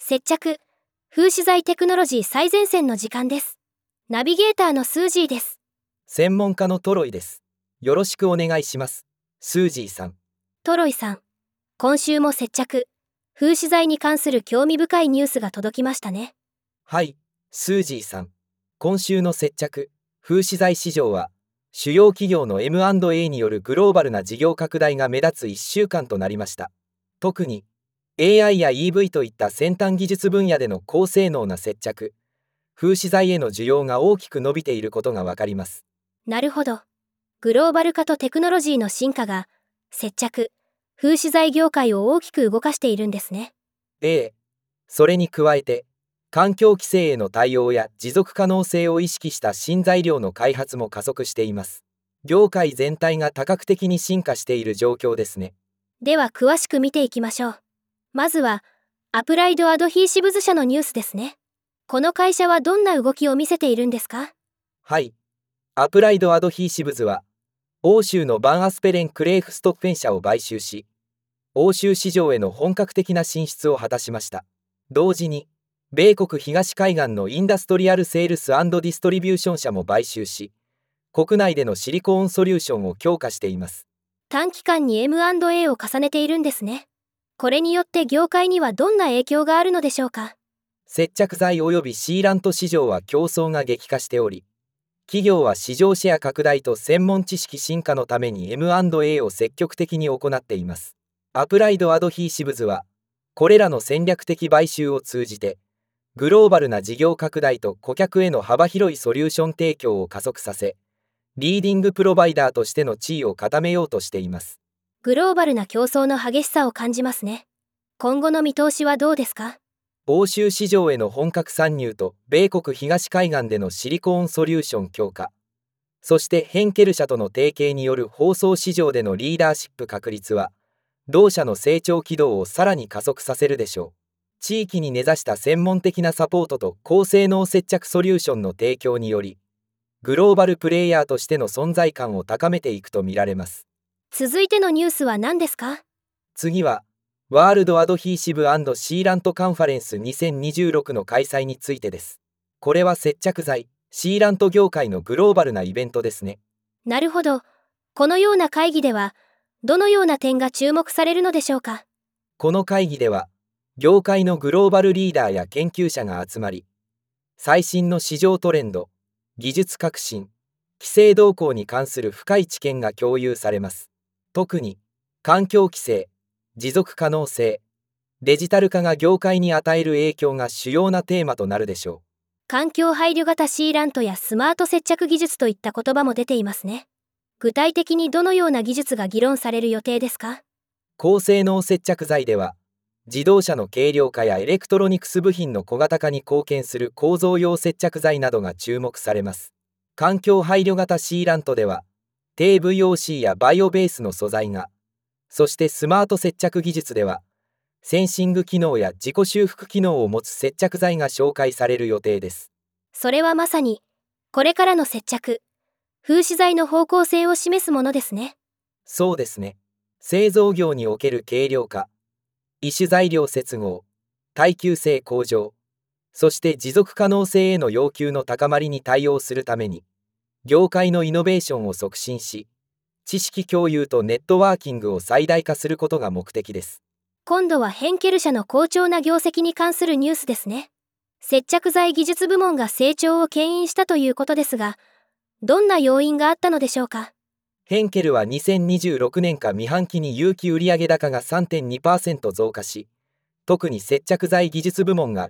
接着、風刺材テクノロジー最前線の時間です。ナビゲーターのスージーです。 専門家のトロイです。よろしくお願いします。スージーさん。 トロイさん、今週も接着、風刺材に関する興味深いニュースが届きましたね。 はい、スージーさん。今週の接着、風刺材市場は、主要企業の M&A によるグローバルな事業拡大が目立つ1週間となりました。特に、AI や EV といった先端技術分野での高性能な接着、風刺材への需要が大きく伸びていることがわかります。 なるほど。グローバル化とテクノロジーの進化が、接着、風刺材業界を大きく動かしているんですね。 それに加えて、環境規制への対応や持続可能性を意識した新材料の開発も加速しています。業界全体が多角的に進化している状況ですね。 では詳しく見ていきましょう。まずは、アプライドアドヒーシブズ社のニュースですね。この会社はどんな動きを見せているんですか？ はい。アプライドアドヒーシブズは、欧州のバンアスペレンクレーフストッフェン社を買収し、欧州市場への本格的な進出を果たしました。同時に、米国東海岸のインダストリアルセールス&ディストリビューション社も買収し、国内でのシリコーンソリューションを強化しています。 短期間に M&A を重ねているんですね。これによって業界にはどんな影響があるのでしょうか？ 接着剤及びシーラント市場は競争が激化しており、企業は市場シェア拡大と専門知識進化のために M&A を積極的に行っています。アプライドアドヒーシブズは、これらの戦略的買収を通じて、グローバルな事業拡大と顧客への幅広いソリューション提供を加速させ、リーディングプロバイダーとしての地位を固めようとしています。 グローバルな競争の激しさを感じますね。今後の見通しはどうですか？ 欧州市場への本格参入と米国東海岸でのシリコーンソリューション強化、そしてヘンケル社との提携による包装市場でのリーダーシップ確立は、同社の成長軌道をさらに加速させるでしょう。地域に根ざした専門的なサポートと高性能接着ソリューションの提供により、グローバルプレイヤーとしての存在感を高めていくとみられます。 続いてのニュースは何ですか？ 次は、ワールドアドヒーシブ&シーラントカンファレンス2026の開催についてです。これは接着剤、シーラント業界のグローバルなイベントですね。 なるほど。このような会議では、どのような点が注目されるのでしょうか？ この会議では、業界のグローバルリーダーや研究者が集まり、最新の市場トレンド、技術革新、規制動向に関する深い知見が共有されます。特に、環境規制、持続可能性、デジタル化が業界に与える影響が主要なテーマとなるでしょう。 環境配慮型シーラントやスマート接着技術といった言葉も出ていますね。具体的にどのような技術が議論される予定ですか？ 高性能接着剤では、自動車の軽量化やエレクトロニクス部品の小型化に貢献する構造用接着剤などが注目されます。環境配慮型シーラントでは、低 VOC やバイオベースの素材が、そしてスマート接着技術では、センシング機能や自己修復機能を持つ接着剤が紹介される予定です。 それはまさに、これからの接着、風刺材の方向性を示すものですね。 そうですね。製造業における軽量化、異種材料接合、耐久性向上、そして持続可能性への要求の高まりに対応するために、業界のイノベーションを促進し、知識共有とネットワーキングを最大化することが目的です。 今度はヘンケル社の好調な業績に関するニュースですね。接着剤技術部門が成長を牽引したということですが、どんな要因があったのでしょうか？ ヘンケルは2026年下見半期に有機売上高が 3.2% 増加し、特に接着剤技術部門が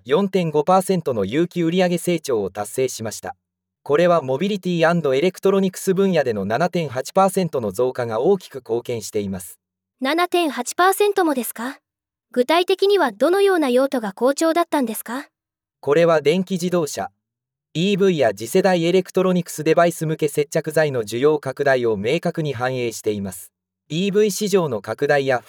4.5% の有機売上成長を達成しました。これはモビリティ&エレクトロニクス分野での 7.8% の増加が大きく貢献しています。 7.8% もですか？具体的にはどのような用途が好調だったんですか？ これは電気自動車、EV や次世代エレクトロニクスデバイス向け接着剤の需要拡大を明確に反映しています。 EV 市場の拡大や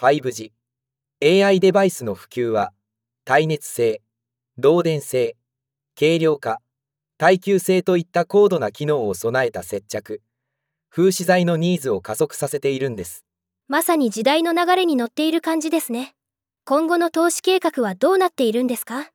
5G、AI デバイスの普及は、耐熱性、導電性、軽量化、耐久性といった高度な機能を備えた接着、風刺材のニーズを加速させているんです。 まさに時代の流れに乗っている感じですね。今後の投資計画はどうなっているんですか？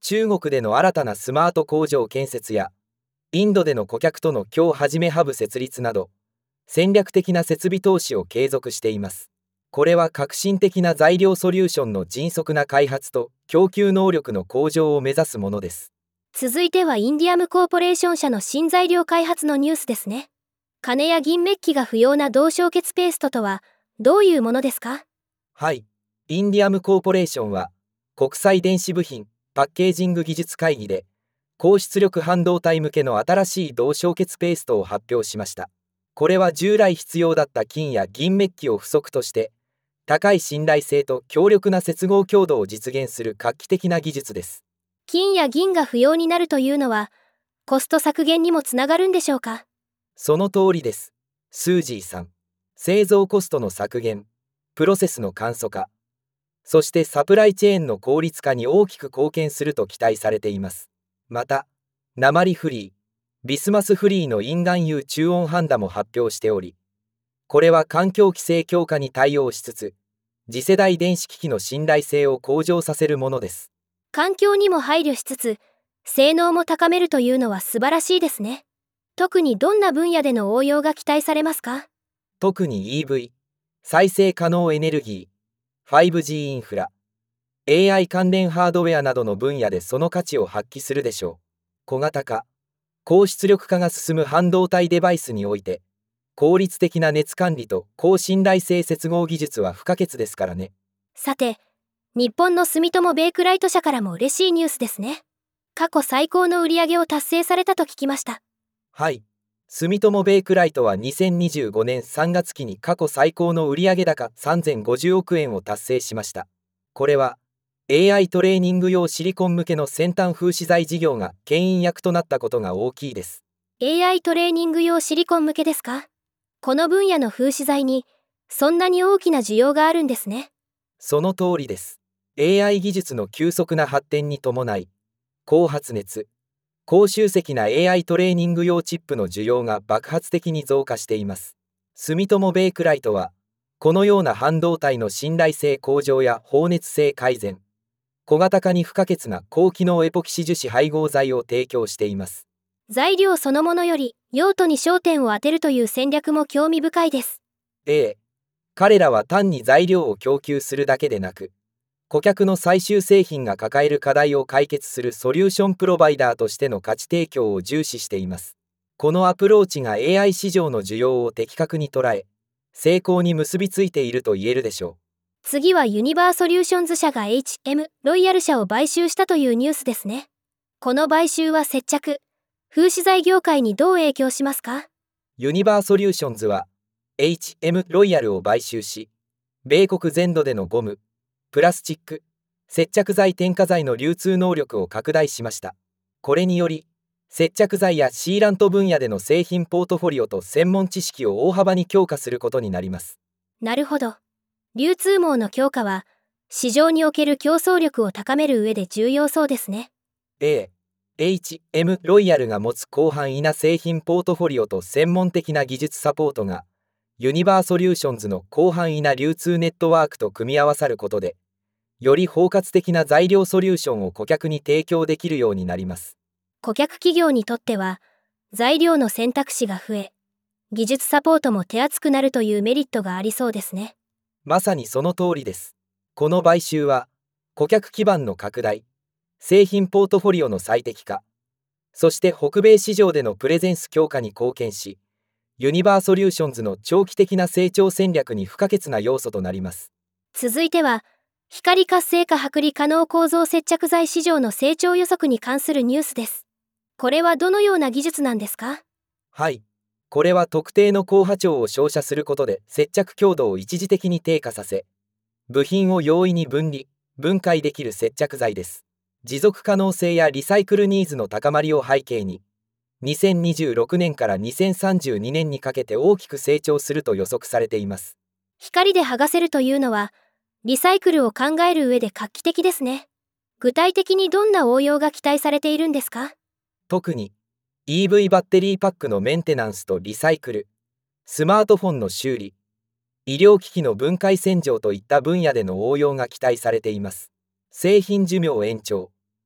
中国での新たなスマート工場建設や、インドでの顧客との今日はじめハブ設立など、戦略的な設備投資を継続しています。これは革新的な材料ソリューションの迅速な開発と供給能力の向上を目指すものです。 続いてはインディアムコーポレーション社の新材料開発のニュースですね。金や銀メッキが不要な銅焼結ペーストとはどういうものですか？ はい、インディアムコーポレーションは国際電子部品パッケージング技術会議で高出力半導体向けの新しい銅焼結ペーストを発表しました。これは従来必要だった金や銀メッキを不足として高い信頼性と強力な接合強度を実現する画期的な技術です。 金や銀が不要になるというのはコスト削減にもつながるんでしょうか？ その通りです。スージーさん、製造コストの削減、プロセスの簡素化、そしてサプライチェーンの効率化に大きく貢献すると期待されています。また、鉛フリー、ビスマスフリーのインガン油中温ハンダも発表しており、これは環境規制強化に対応しつつ、次世代電子機器の信頼性を向上させるものです。 環境にも配慮しつつ、性能も高めるというのは素晴らしいですね。特にどんな分野での応用が期待されますか？ 特に EV、再生可能エネルギー、5G インフラ、AI 関連ハードウェアなどの分野でその価値を発揮するでしょう。小型化、高出力化が進む半導体デバイスにおいて、効率的な熱管理と高信頼性接合技術は不可欠ですからね。 さて、日本の住友ベイクライト社からも嬉しいニュースですね。過去最高の売上を達成されたと聞きました。 はい、住友ベイクライトは2025年3月期に過去最高の売上高3050億円を達成しました。これは AI トレーニング用シリコン向けの先端風刺材事業が牽引役となったことが大きいです。 AI トレーニング用シリコン向けですか？この分野の風刺材にそんなに大きな需要があるんですね。 その通りです。 AI 技術の急速な発展に伴い、高発熱、高集積な AI トレーニング用チップの需要が爆発的に増加しています。住友ベイクライトはこのような半導体の信頼性向上や放熱性改善、小型化に不可欠な高機能エポキシ樹脂配合材を提供しています。 材料そのものより用途に焦点を当てるという戦略も興味深いです。 彼らは単に材料を供給するだけでなく、顧客の最終製品が抱える課題を解決するソリューションプロバイダーとしての価値提供を重視しています。このアプローチが AI 市場の需要を的確に捉え、成功に結びついていると言えるでしょう。 次はユニバーソリューションズ社が HM ロイヤル社を買収したというニュースですね。この買収は接着、風刺材業界にどう影響しますか？ ユニバーソリューションズは HM ロイヤルを買収し、米国全土でのゴム、プラスチック、接着剤添加剤の流通能力を拡大しました。これにより、接着剤やシーラント分野での製品ポートフォリオと専門知識を大幅に強化することになります。 なるほど。流通網の強化は、市場における競争力を高める上で重要そうですね。 HM ロイヤルが持つ広範囲な製品ポートフォリオと専門的な技術サポートが、ユニバーソリューションズの広範囲な流通ネットワークと組み合わさることで、より包括的な材料ソリューションを顧客に提供できるようになります。 顧客企業にとっては、材料の選択肢が増え、技術サポートも手厚くなるというメリットがありそうですね。 まさにその通りです。この買収は、顧客基盤の拡大、製品ポートフォリオの最適化、そして北米市場でのプレゼンス強化に貢献し、ユニバーソリューションズの長期的な成長戦略に不可欠な要素となります。 続いては、光活性化剥離可能構造接着剤市場の成長予測に関するニュースです。これはどのような技術なんですか？ はい、これは特定の高波長を照射することで接着強度を一時的に低下させ、部品を容易に分離、分解できる接着剤です。持続可能性やリサイクルニーズの高まりを背景に、2026年から2032年にかけて大きく成長すると予測されています。 光で剥がせるというのは、リサイクルを考える上で画期的ですね。具体的にどんな応用が期待されているんですか？ 特に EV バッテリーパックのメンテナンスとリサイクル、スマートフォンの修理、医療機器の分解洗浄といった分野での応用が期待されています。製品寿命延長、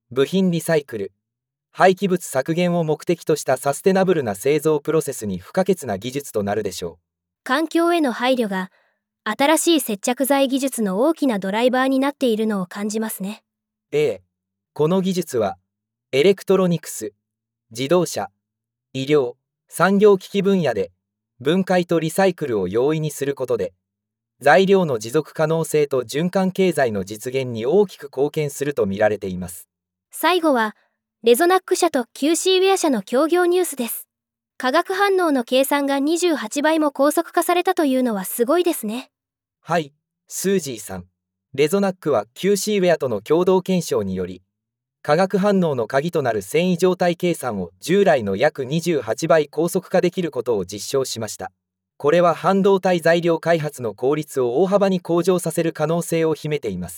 部品リサイクル、廃棄物削減を目的としたサステナブルな製造プロセスに不可欠な技術となるでしょう。 環境への配慮が新しい接着剤技術の大きなドライバーになっているのを感じますね。 この技術はエレクトロニクス、自動車、医療、産業機器分野で分解とリサイクルを容易にすることで、材料の持続可能性と循環経済の実現に大きく貢献すると見られています。 最後はレゾナック社と QC ウェア社の協業ニュースです。化学反応の計算が28倍も高速化されたというのはすごいですね。 はい、スージーさん。レゾナックは QC ウェアとの共同検証により、化学反応の鍵となる繊維状態計算を従来の約28倍高速化できることを実証しました。これは半導体材料開発の効率を大幅に向上させる可能性を秘めています。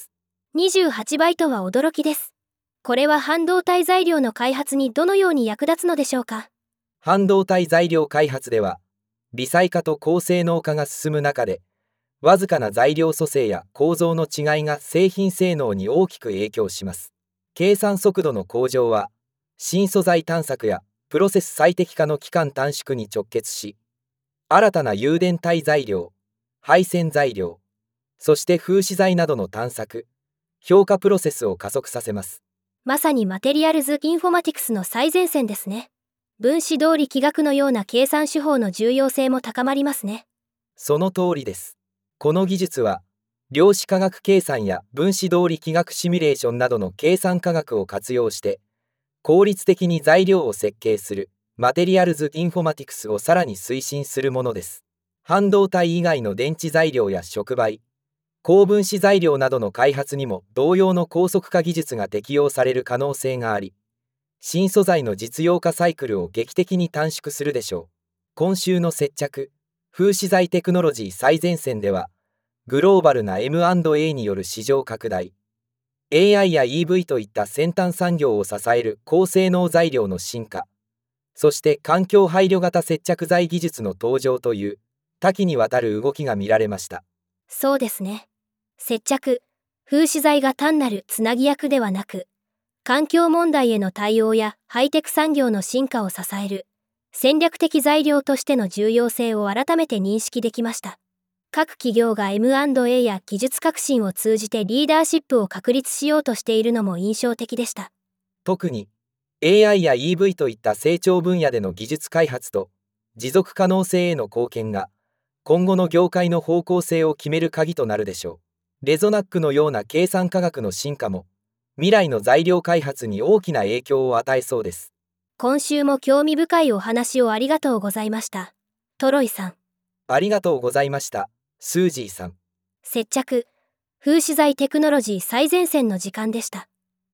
28倍とは驚きです。これは半導体材料の開発にどのように役立つのでしょうか。 半導体材料開発では、微細化と高性能化が進む中で、わずかな材料組成や構造の違いが製品性能に大きく影響します。計算速度の向上は、新素材探索やプロセス最適化の期間短縮に直結し、新たな誘電体材料、配線材料、そして風刺材などの探索、評価プロセスを加速させます。 まさにマテリアルズ・インフォマティクスの最前線ですね。分子通り気学のような計算手法の重要性も高まりますね。 その通りです。この技術は、量子化学計算や分子通り気学シミュレーションなどの計算科学を活用して、効率的に材料を設計するマテリアルズ・インフォマティクスをさらに推進するものです。半導体以外の電池材料や触媒、高分子材料などの開発にも同様の高速化技術が適用される可能性があり、新素材の実用化サイクルを劇的に短縮するでしょう。今週の接着、風刺材テクノロジー最前線では、グローバルな M&A による市場拡大、AI や EV といった先端産業を支える高性能材料の進化、そして環境配慮型接着剤技術の登場という多岐にわたる動きが見られました。 そうですね。接着、風刺材が単なるつなぎ役ではなく、環境問題への対応やハイテク産業の進化を支える戦略的材料としての重要性を改めて認識できました。各企業が M&A や技術革新を通じてリーダーシップを確立しようとしているのも印象的でした。 特に AI や EV といった成長分野での技術開発と持続可能性への貢献が今後の業界の方向性を決める鍵となるでしょう。レゾナックのような計算科学の進化も未来の材料開発に大きな影響を与えそうです。 今週も興味深いお話をありがとうございました。トロイさん。 ありがとうございました、スージーさん。 接着、風刺材テクノロジー最前線の時間でした。